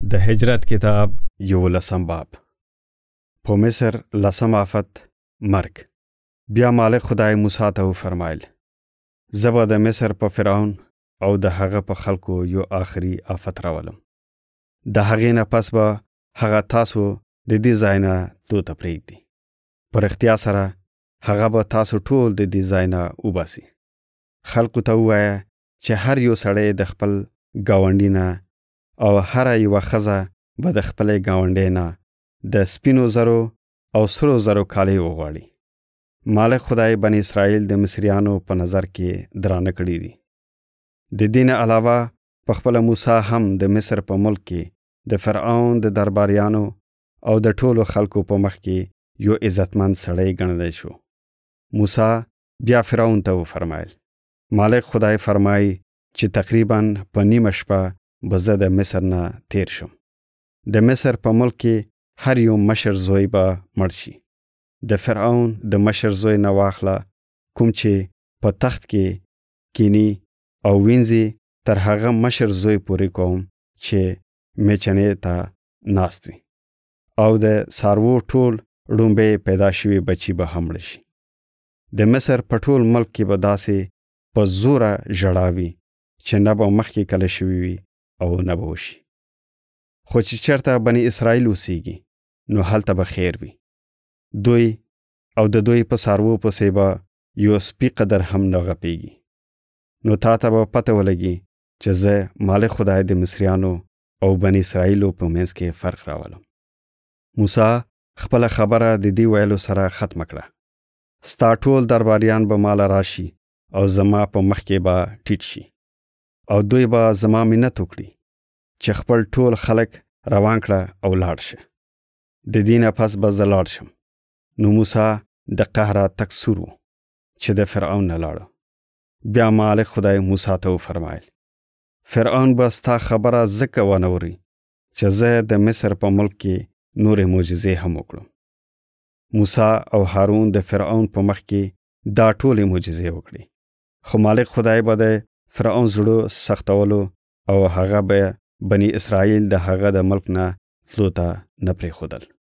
د هجرت کتاب 11 باب. په مصر 10 آفت مرګ. بیا مالک خدای موسی ته وفرمایل: زه به د مصر په فرعون او د هغه په خلکو یو آخري آفت راولم. د هغې نه پس به هغه تاسو د دې ځای نه دوته پرېږدي. په رښتیا سره هغه به تاسو ټول د دې ځای نه وباسي. خلکو ته ووایه چې هر یو سړی د خپل ګاونډي نه او هر یوه ښځه به د خپلې ګاونډۍ نه د سپینو زرو او سرو زرو کالي وغواړي. مالک خدای بني اسرائیل د مصریانو په نظر کې درانه کړي دي. د دې نه علاوه په خپله موسی هم د مصر په ملک کې د فرعون د درباریانو او د ټولو خلکو په مخ کې یو عزتمند سړی ګڼلی شو. موسی بیا فرعون ته وفرمایل: مالک خدای فرمایي چې تقریباً په نیمه شپه به زه د مصر نه تیر شم. د مصر په ملک کې هر یو مشر زوی به مړ شي. د فرعون د مشر زوی نه واخله کوم چې په تخت کې کینی او وینځي تر هغه مشر زوی پورې کوم چې میچنې ته ناست وي، او د څاروو ټول ړومبی پیدا شوي بچي به هم مړه شي. د مصر په ټول ملک کې به داسې په زوره ژړا وي چې نه به مخکې کله شوي وي او نه به وشي. خو چې چېرته بني اسرائیل اوسیږي نو هلته به خیر وي. دوی او د دوی په څاروو پسې به یو سپي قدر هم نه غپېږي. نو تا ته به پته ولګي چې زه مالک خدای د مصریانو او بني اسرائیلو په منځ کې فرق راولم. موسی خپله خبره د دې ویلو سره ختمه کړه: ستا ټول درباریان به ماله راشي او زما په مخ کې به ټیټ شي، او دوی به زما منت وکړي چې خپل ټول خلک روان کړه او لاړ شه. د دې نه پس به زه لاړ شم. نو موسی د قهره تک سور و چې د فرعون نه لاړه. بیا مالک خدای موسی ته وفرمایل: فرعون به ستا خبره ځکه ونه اوري چې زه د مصر په ملک کې نورې معجزې هم وکړم. موسی او هارون د فرعون په مخ کې دا ټولې معجزې وکړي، خو مالک خدای به د فرعون زړه سختولو او هغه به بني اسرائیل د هغه د ملک نه تلو ته نه پرېښودل.